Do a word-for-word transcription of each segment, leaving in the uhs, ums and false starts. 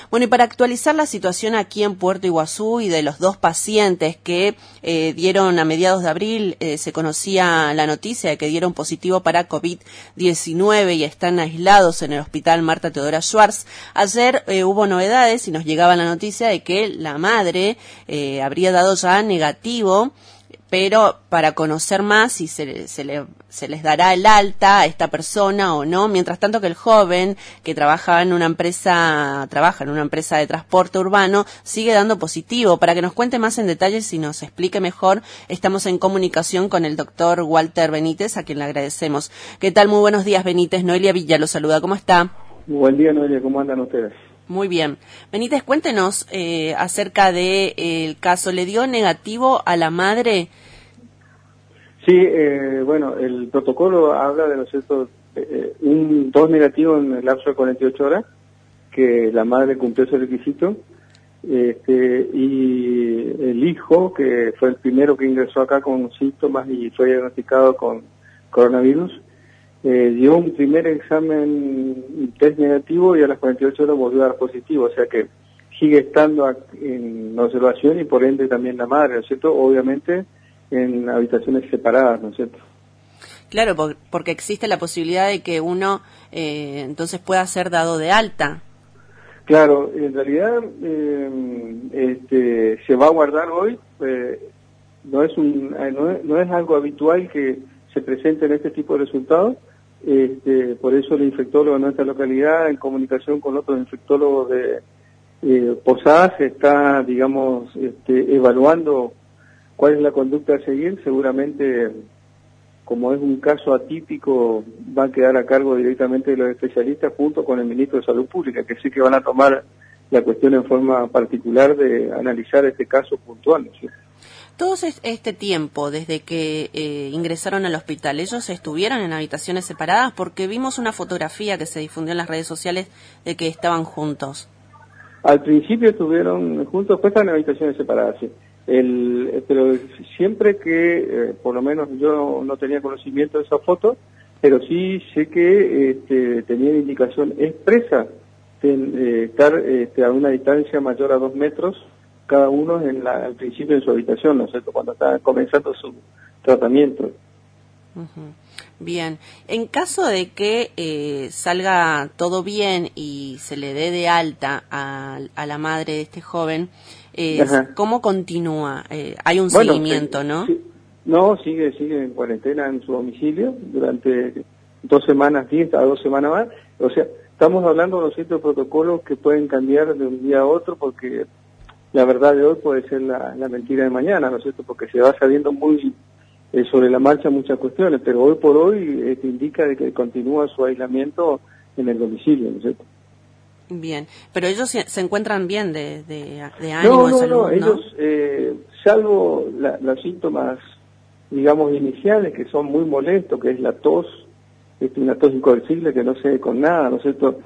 Bueno, y para actualizar la situación aquí en Puerto Iguazú y de los dos pacientes que eh, dieron a mediados de abril, eh, se conocía la noticia de que dieron positivo para COVID diecinueve y están aislados en el hospital Marta Teodora Schwarz. Ayer eh, hubo novedades y nos llegaba la noticia de que la madre eh, habría dado ya negativo, pero para conocer más si se, se, le, se les dará el alta a esta persona o no, mientras tanto que el joven que trabaja en una empresa, trabaja en una empresa de transporte urbano, sigue dando positivo. Para que nos cuente más en detalles y nos explique mejor, estamos en comunicación con el doctor Walter Benítez, a quien le agradecemos. ¿Qué tal? Muy buenos días, Benítez. Noelia Villa lo saluda. ¿Cómo está? Buen día, Noelia. ¿Cómo andan ustedes? Muy bien. Benítez, cuéntenos eh, acerca del de, eh, caso. ¿Le dio negativo a la madre? Sí, eh, bueno, el protocolo habla de, ¿no es cierto?, eh, un dos negativos en el lapso de cuarenta y ocho horas, que la madre cumplió ese requisito, este, y el hijo, que fue el primero que ingresó acá con síntomas y fue diagnosticado con coronavirus, Eh, dio un primer examen, un test negativo, y a las cuarenta y ocho horas volvió a dar positivo, o sea que sigue estando en observación y por ende también la madre, ¿no es cierto? Obviamente en habitaciones separadas, ¿no es cierto? Claro, por, porque existe la posibilidad de que uno eh, entonces pueda ser dado de alta. Claro, en realidad eh, este, se va a guardar hoy, eh, no es un, no es, no es algo habitual que se presente en este tipo de resultados. Este, por eso el infectólogo de nuestra localidad, en comunicación con otros infectólogos de eh, Posadas, está, digamos, este, evaluando cuál es la conducta a seguir. Seguramente, como es un caso atípico, va a quedar a cargo directamente de los especialistas junto con el ministro de Salud Pública, que sí que van a tomar la cuestión en forma particular de analizar este caso puntual, ¿no es cierto? Todo este tiempo, desde que eh, ingresaron al hospital, ¿ellos estuvieron en habitaciones separadas? Porque vimos una fotografía que se difundió en las redes sociales de que estaban juntos. Al principio estuvieron juntos, después estaban en habitaciones separadas, sí. El, pero siempre que, eh, por lo menos yo no tenía conocimiento de esa foto, pero sí sé que este, tenían indicación expresa de eh, estar este, a una distancia mayor a dos metros, cada uno en la, al principio en su habitación, ¿no es cierto?, cuando está comenzando su tratamiento. Uh-huh. Bien, en caso de que eh, salga todo bien y se le dé de alta a, a la madre de este joven, eh, ¿cómo continúa? Eh, hay un bueno, seguimiento, ¿no? Sí, no, sigue sigue en cuarentena en su domicilio durante dos semanas, diez a dos semanas más. O sea, estamos hablando, ¿no es cierto?, de protocolos que pueden cambiar de un día a otro, porque la verdad de hoy puede ser la, la mentira de mañana, ¿no es cierto?, porque se va sabiendo muy eh, sobre la marcha muchas cuestiones, pero hoy por hoy eh, te indica de que continúa su aislamiento en el domicilio, ¿no es cierto? Bien, pero ellos se, se encuentran bien de, de, de ánimo, no, no, de salud, no, ¿no? ellos, eh, salvo la, los síntomas, digamos, iniciales, que son muy molestos, que es la tos, este, una tos incoercible que no se ve con nada, ¿no es cierto?,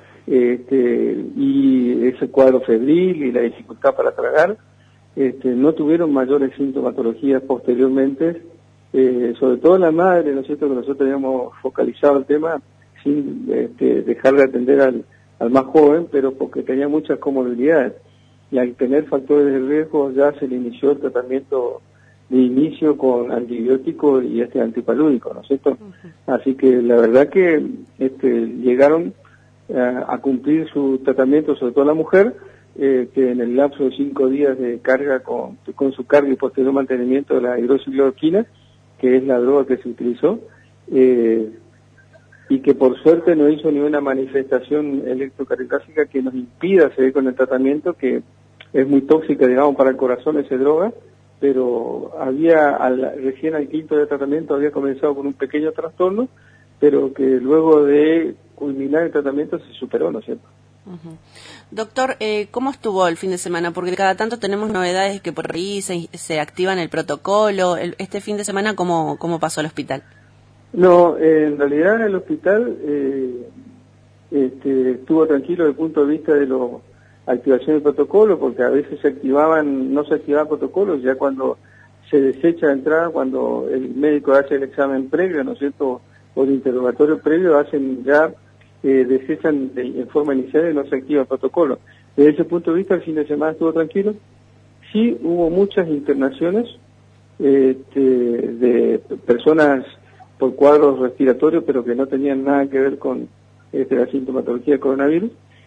Este, y ese cuadro febril y la dificultad para tragar, este, no tuvieron mayores sintomatologías posteriormente, eh, sobre todo la madre, ¿no es cierto?, que nosotros habíamos focalizado el tema sin este, dejar de atender al, al más joven, pero porque tenía muchas comorbilidades, y al tener factores de riesgo ya se le inició el tratamiento de inicio con antibióticos y este antipalúdico, ¿no es cierto? Uh-huh. Así que la verdad que este, llegaron a cumplir su tratamiento, sobre todo la mujer, eh, que en el lapso de cinco días de carga con, con su carga y posterior mantenimiento de la hidroxicloroquina, que es la droga que se utilizó, eh, y que por suerte no hizo ninguna manifestación electrocardiográfica que nos impida seguir con el tratamiento, que es muy tóxica, digamos, para el corazón esa droga, pero había, al, recién al quinto de tratamiento había comenzado con un pequeño trastorno, pero que luego de culminar el tratamiento se superó, ¿no es cierto? Uh-huh. Doctor, eh, ¿cómo estuvo el fin de semana? Porque cada tanto tenemos novedades que por ahí se, se activan el protocolo. El, este fin de semana, ¿cómo, cómo pasó el hospital? No, eh, en realidad el hospital eh, este, estuvo tranquilo desde el punto de vista de la activación del protocolo, porque a veces se activaban, no se activaban protocolos, ya cuando se desecha de entrada, cuando el médico hace el examen previo, ¿no es cierto?, o el interrogatorio previo, hacen ya, eh, desechan de, en forma inicial y no se activa el protocolo. Desde ese punto de vista, el fin de semana estuvo tranquilo. Sí hubo muchas internaciones este, de personas por cuadros respiratorios, pero que no tenían nada que ver con este, la sintomatología del coronavirus,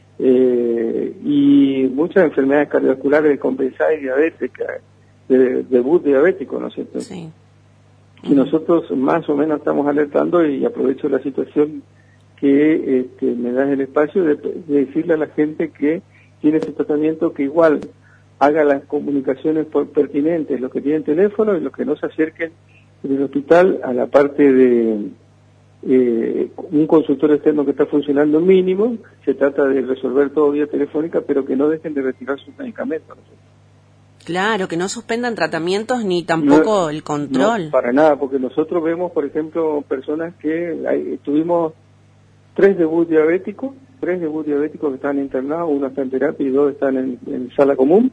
eh, y muchas enfermedades cardiovasculares descompensadas y diabetes, de debut diabético, ¿no es cierto? Sí. Y nosotros más o menos estamos alertando, y aprovecho la situación que este, me das el espacio de, de decirle a la gente que tiene ese tratamiento que igual haga las comunicaciones por, pertinentes, los que tienen teléfono y los que no se acerquen del hospital a la parte de eh, un consultorio externo que está funcionando mínimo. Se trata de resolver todo vía telefónica, pero que no dejen de retirar sus medicamentos, ¿no? Claro, que no suspendan tratamientos ni tampoco no, el control. No, para nada, porque nosotros vemos, por ejemplo, personas que hay, tuvimos tres debut diabéticos, tres debut diabéticos que están internados, uno está en terapia y dos están en, en sala común.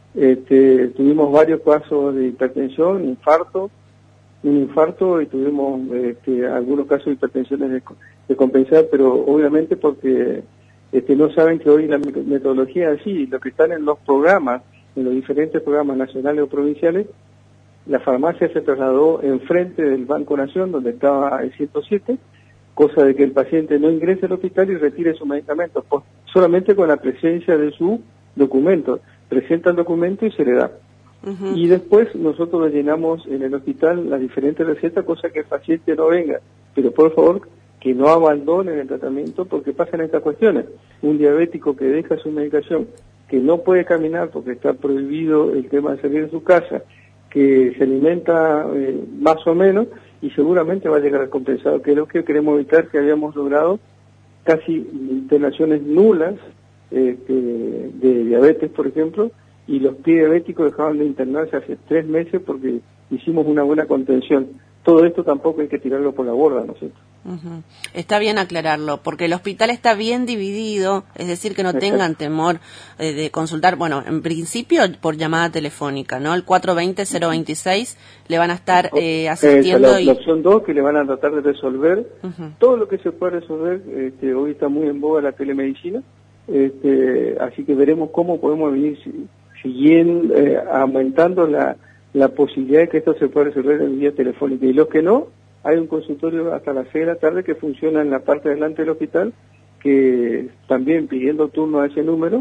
Este, tuvimos varios casos de hipertensión, infarto, un infarto, y tuvimos este, algunos casos de hipertensiones de, de compensar, pero obviamente porque este, no saben que hoy la metodología es así, lo que están en los programas, en los diferentes programas nacionales o provinciales, la farmacia se trasladó enfrente del Banco Nación, donde estaba el ciento siete, cosa de que el paciente no ingrese al hospital y retire su medicamento, pues, solamente con la presencia de su documento. Presenta el documento y se le da. Uh-huh. Y después nosotros le llenamos en el hospital las diferentes recetas, cosa que el paciente no venga. Pero por favor, que no abandonen el tratamiento, porque pasan estas cuestiones. Un diabético que deja su medicación, que no puede caminar porque está prohibido el tema de salir de su casa, que se alimenta eh, más o menos, y seguramente va a llegar compensado, que es lo que queremos evitar, que habíamos logrado casi internaciones nulas eh, que, de diabetes, por ejemplo, y los diabéticos dejaban de internarse hace tres meses porque hicimos una buena contención. Todo esto tampoco hay que tirarlo por la borda, ¿no es cierto? Uh-huh. Está bien aclararlo, porque el hospital está bien dividido, es decir, que no tengan temor eh, de consultar, bueno, en principio por llamada telefónica, ¿no? El cuatro dos cero, cero veintiséis le van a estar eh, asistiendo. La, y... la opción dos, que le van a tratar de resolver uh-huh. todo lo que se puede resolver. Este, hoy está muy en boga la telemedicina, este, así que veremos cómo podemos venir siguiendo, eh, aumentando la, la posibilidad de que esto se pueda resolver en vía telefónica. Y los que no, hay un consultorio hasta las seis de la tarde que funciona en la parte de delante del hospital, que también pidiendo turno a ese número,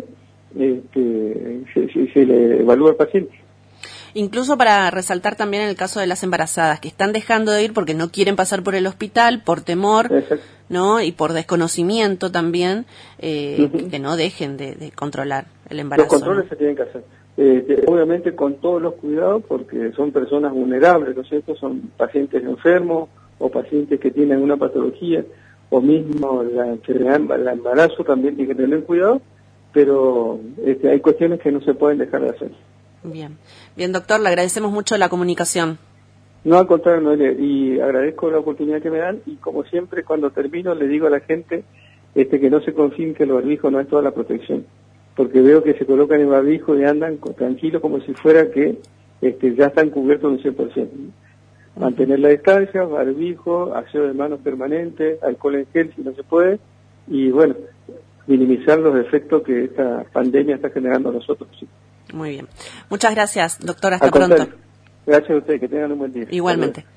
este, se, se, se le evalúa al paciente. Incluso para resaltar también el caso de las embarazadas, que están dejando de ir porque no quieren pasar por el hospital, por temor, Exacto. ¿no? Y por desconocimiento también, eh, uh-huh. que no dejen de, de controlar el embarazo. Los controles ¿no? se tienen que hacer. Eh, obviamente con todos los cuidados, porque son personas vulnerables, ¿no es cierto? Son pacientes enfermos o pacientes que tienen una patología, o mismo la enfermedad, el embarazo también tiene que tener cuidado, pero este, hay cuestiones que no se pueden dejar de hacer. Bien, bien doctor, le agradecemos mucho la comunicación. No, al contrario, Noelia, y agradezco la oportunidad que me dan, y como siempre cuando termino le digo a la gente este, que no se confíen que el barbijo no es toda la protección, porque veo que se colocan el barbijo y andan tranquilos como si fuera que este, ya están cubiertos un cien por ciento. Mantener la distancia, barbijo, aseo de manos permanente, alcohol en gel si no se puede, y bueno, minimizar los efectos que esta pandemia está generando a nosotros. ¿Sí? Muy bien. Muchas gracias, doctor. Hasta pronto. Gracias a usted, que tengan un buen día. Igualmente.